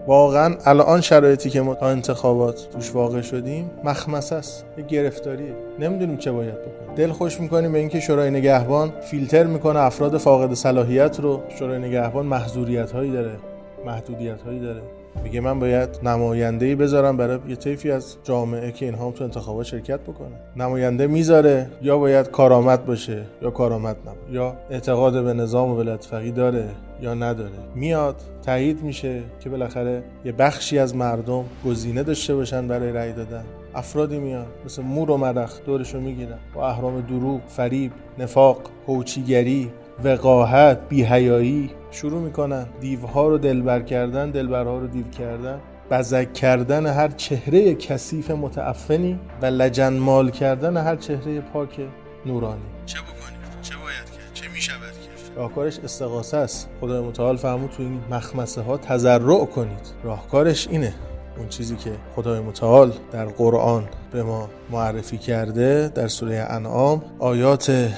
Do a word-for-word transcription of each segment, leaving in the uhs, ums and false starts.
واقعا الان شرایطی که ما تا انتخابات توش واقع شدیم مخمسه است، یه گرفتاریه، نمیدونیم چه باید بکنیم. دل خوش میکنیم به اینکه شورای نگهبان فیلتر میکنه افراد فاقد صلاحیت رو. شورای نگهبان محظوریت‌هایی داره، محدودیت‌هایی داره. میگه من باید نماینده‌ای بذارم برای یه طیفی از جامعه که اینها هم تو انتخابات شرکت بکنه. نماینده میذاره، یا باید کارآمد باشه یا کارآمد نباشه، یا اعتقاد به نظام ولایت فقیه داره یا نداره. میاد تایید میشه که بالاخره یه بخشی از مردم گزینه داشته باشن برای رأی دادن. افرادی میان مثل مور و مدخ دورشو میگیرن با اهرام دروغ، فریب، نفاق، هوچیگری، وقاحت، بی‌حیایی شروع میکنن دیوها رو دلبر کردن، دلبرها رو دیو کردن، بزک کردن هر چهره کثیف متعفنی و لجنمال کردن هر چهره پاک نورانی. چه بکنید؟ چه باید کرد؟ چه میشود کرد؟ راهکارش استغاثه است. خدای متعال فرمود تو این مخمسه ها تضرع کنید. راهکارش اینه. اون چیزی که خدای متعال در قرآن به ما معرفی کرده در سوره انعام آیات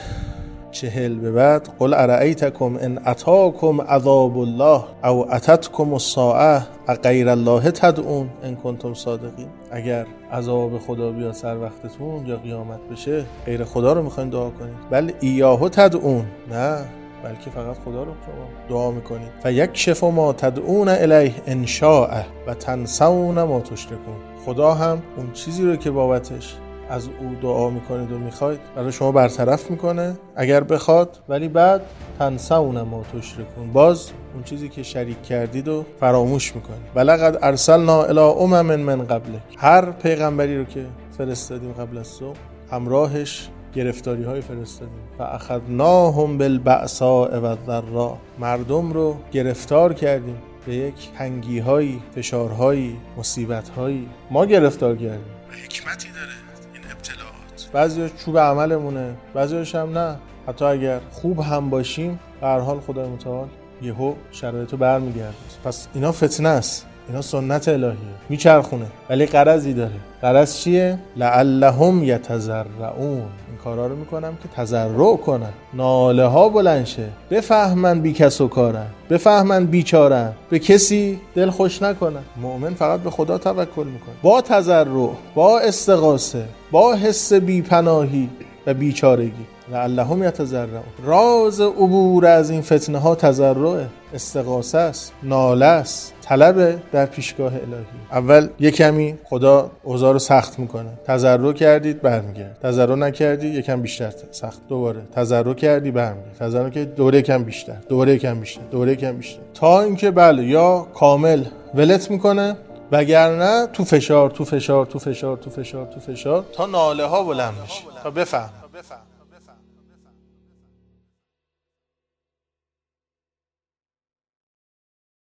چهل به بعد، قل ارأیتکم ان اتاکم عذاب الله او اتتکم الساعه اغیر الله تدعون ان کنتم صادقین. اگر عذاب خدا بیاد سر وقتتون یا قیامت بشه، غیر خدا رو میخواین دعا کنید؟ بل ایاه تدعون، نه بلکه فقط خدا رو شما دعا میکنید. فیکشف ما تدعون الیه ان شاء و تنسون ما تشرکون. خدا هم اون چیزی رو که بابتش از او دعا میکنید و میخواید برای شما برطرف میکنه اگر بخواد، ولی بعد تنسون ما تشرکون، باز اون چیزی که شریک کردید و فراموش میکنید. ولقد ارسلنا الی امم من قبلک، هر پیغمبری رو که فرستادیم قبل از تو همراهش گرفتاری های فرستادیم. فاخذناهم بالبأساء والضراء، مردم رو گرفتار کردیم به یک تنگی هایی، فشار هایی، مصیبت هایی ما گرفتار کردیم. حکمتی داره این ابتلاعات. بعضیش چوب عملمونه، بعضیش هم نه. حتی اگر خوب هم باشیم به هر حال خدای متعال یهو شرایطو برمیگرده. پس اینا فتنه است، اینا سنت الهیه، میچرخونه، ولی غرضی داره. غرض چیه؟ لعلهم یتضرعون. این کارا رو میکنم که تضرع کنن، ناله ها بلند شه، بفهمن بی کس و کارن، بفهمن بیچارن، به کسی دل خوش نکنن. مؤمن فقط به خدا توکل میکنه، با تضرع، با استغاثه، با حس بیپناهی و بیچارگی. لعلهم یتضرعون. راز عبور از این فتنه ها تضرع، استغاثه است، ناله است، طلب در پیشگاه الهی. اول یک کمی خدا اوضاع رو سخت میکنه، تضرع کردید برمیگرد، تضرع نکردی یکم بیشتر سخت، دوباره تضرع کردی برمیگرد، تضرع که دوره کم بیشتر، دوره کم بیشتر، دوره کم بیشتر، تا اینکه بله یا کامل ولت میکنه، وگرنه تو فشار تو فشار تو فشار تو فشار تو فشار تا ناله ها بلند بشه، تا بفهم